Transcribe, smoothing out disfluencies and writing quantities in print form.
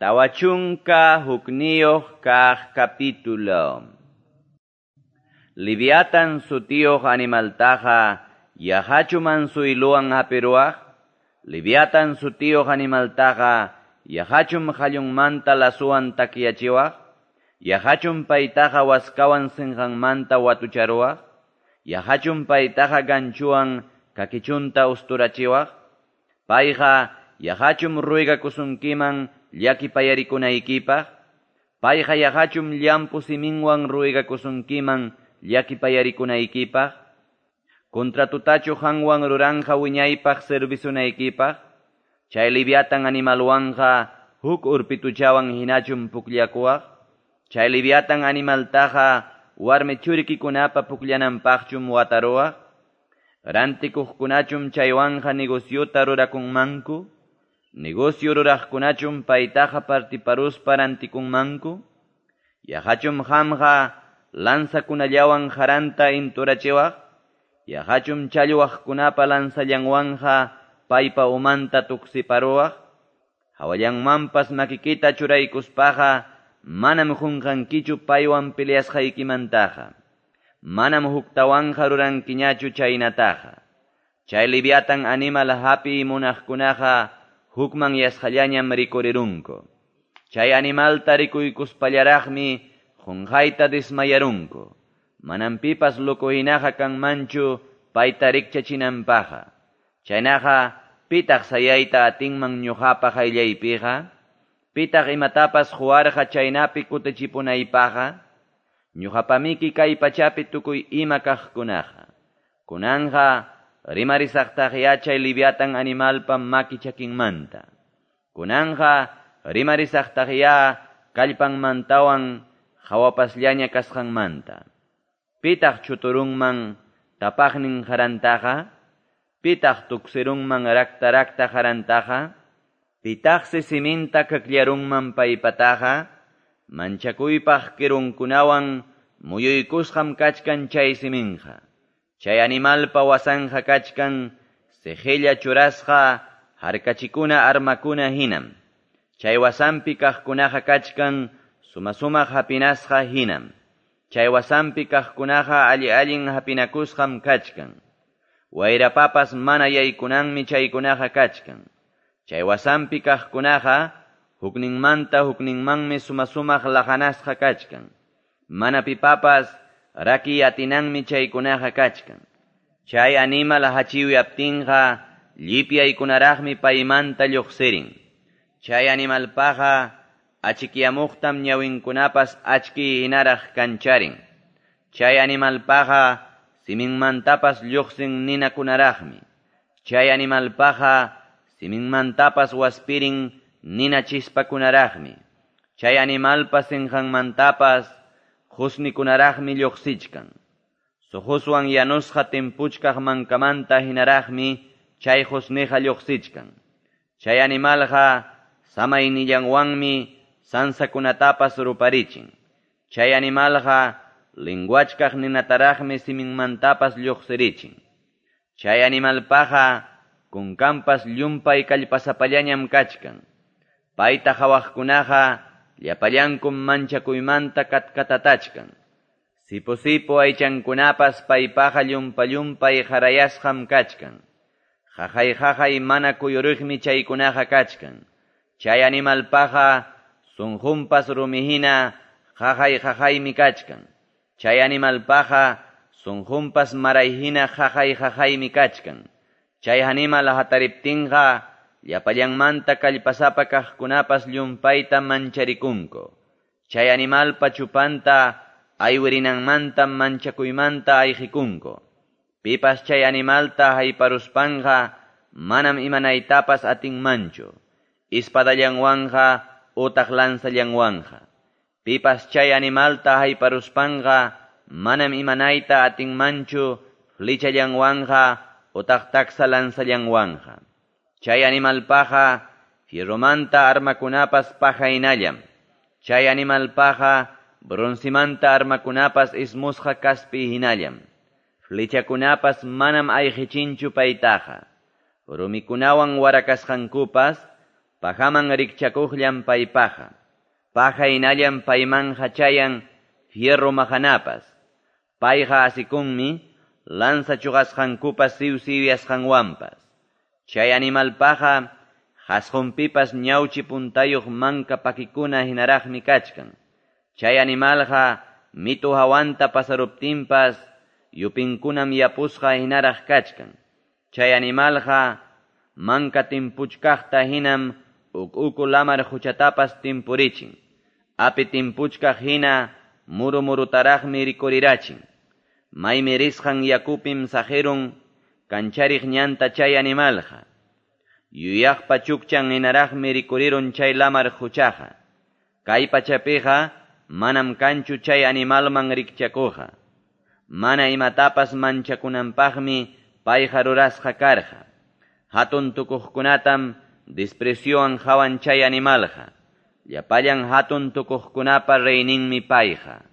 Tawachunka hukniyuq kaq capítulo. Liviatan sutiyuq animaltaqa yahachuman suyluwan hapiruaq. Liviatan sutiyuq animaltaqa yahachum qallunmanta lasuwan takiyachiwaq. Yahachum paytaqa waskawan sinqanmanta watucharuwaq. Yahachum paytaqa ganchuwan kakichunta usturachiwaq. Payqa yahachum ruigakusunkiman llakipayarikunaykipaq. Payqa yahachum llampu siminwan ruigakusunkiman llakipayarikunaykipaq. Kontratutachu hanwan ruranja wiñaypaq servisunaykipaq. Chay liviatan animalwanqa huk urpituchawan hinachum pukllakuwaq. Chay liviatan animaltaqa warmi churikikunapa pukllananpaqchum wataruwaq. Rantikuqkunachum chaywanja negociota rurakunmanku. Negocio ruraqkunachum paytaqa partiparuspa rantikunmanku. Yahachum hamqa lanzakunallawan haranta inturachiwaq. Yahachum challwaqkunapa lanzallanwanqa paypa umanta tuksiparuwaq. Hawallanmanpas makikita churaykuspaqa manam qunqankichu paywan peleasqaykimantaqa. Manam huktawanqa rurankiñachu chaynataqa. Chay liviatan animal hapi munaqkunaqa hukman yasqallañam rikurirunku. Chay animalta rikuykuspallaraqmi qunqayta dismayarunku. Manam pipas lukuhinaqa kanmanchu payta rikchachinanpaqa. Chaynaqa pitaq sayayta atinman ñuqapa qayllaypiqa. Pitaq imatapas huwarqa chaynapi kutichipunaypaqa. Ñuqapamiki kay pachapi tukuy ima kaqkunaqa. Kunanqa rimarisaqtaq chay liviatan animalpa maki chakinmanta. Kunanqa rimarisaqtaq kallpanmantawan hawapasllaña kasqanmanta. Pitaq chuturunman tapaqnin harantaqa. Pitaq tuksirunman rakta harantaqa. Pitaqsi siminta kakllarunman paypataqa. Manchakuypaq kirunkunawan muyuykusqam kachkan chay siminqa. Chay animalpa wasanja kachkan sejella churasqa harkachikuna armakuna hinam. Chay wasampi kaqkunaqa kachkan sumasumaq hapinasqa hinam. Chay wasampi kaqkunaqa allin hapinakusqam kachkan. Wayrapapas mana yaykunanmi chaykunaqa kachkan. Chay wasampi kaqkunaqa hukninmanmi sumasumaq laqanasqa kachkan. Mana pipapas raki atinanmi chaykunaqa kachkan. Chay animal hachiwyaptinqa llipyaykunaraqmi paymanta lluqsirin. Chay animalpaqa achikyamuqtam ñawinkunapas achki hinaraq kancharin. Chay animalpaqa siminmantapas lluqsin ninakunaraqmi. Chay animalpaqa siminmantapas waspirin nina chispakunaraqmi. Chay animalpa sinqanmantapas husnikunaraqmi lluqsichkan. Suhuswan yanusqa timpuchkaq mankamanta hinaraqmi chay husniqa lluqsichkan. Chay animalqa samaynillanwanmi sansakunatapas ruparichin. Chay animalqa linguachkaq ninataraqmi siminmantapas lluqsirichin. Chay animalpaqa kunkanpas llumpay kallpasapallañam kachkan. Payta hawaqkunaqa llapallankum manchakuymanta katkatatachkan. Sipu aychankunapas paypaqa llumpay harayasqam kachkan. Jajay mana kuyuriqmi chaykunaqa kachkan. Chay animalpaqa sunqunpas rumihina jajaymi kachkan. Chay animalpaqa sunqunpas marayhina jajaymi kachkan. Chay animal hatariptinqa llapallanmanta kallpasapa kaqkunapas llumpayta mancharikunku. Chay animalpa chupanta aywirinanmanta manchakuymanta ayqikunku. Pipas chay animalta hayparuspanqa manam imanaytapas atinmanchu. Ispadallanwanqa utaq lanzallanwanqa. Pipas chay animalta hayparuspanqa manam imanayta atinmanchu flechallanwanqa utaq taksa lanzallanwanqa. Chay animalpaqa fierromanta armakunapas pajaynallam. Chay animalpaqa bronzimanta armakunapas ismusqa kaspi hinallam. Flechakunapas manam ayqichinchu paytaqa. Rumikunawan warakasqankupas pajaman rikchakuqllan paypaja. Paja inallan paymanja chayan fierro mahanapas. Payja asikunmi lanza chuqasqankupas siwsiwiasqanwanpas. Chay animalpaja hasqunpipas ñawchi puntayuq manka pakikuna hinaraqmi kachkan. Chay animalja mitu hawanta pasaruptinpas yupinkunam yapusqa hinaraq kachkan. Chay animalja manka timpuchkaqta hinam uku lamar huchatapas timpurichin. Api timpuchkaq hina murumurutaraqmi rikurirachin. Maymi risqan yakupim sajerun kanchariq ñanta chay animalja. Yuyaqpa chukchan hinaraqmi rikurirun chay lamar huchaja. Kay pachapiqa manam kanchu chay animalman rikchakuja. Mana imatapas manchakunanpaqmi payja rurasqa karja. Hatun tukuqkunatam desprecioan hawan chay animalja. Llapallan hatun tukuqkunapa reyninmi payja.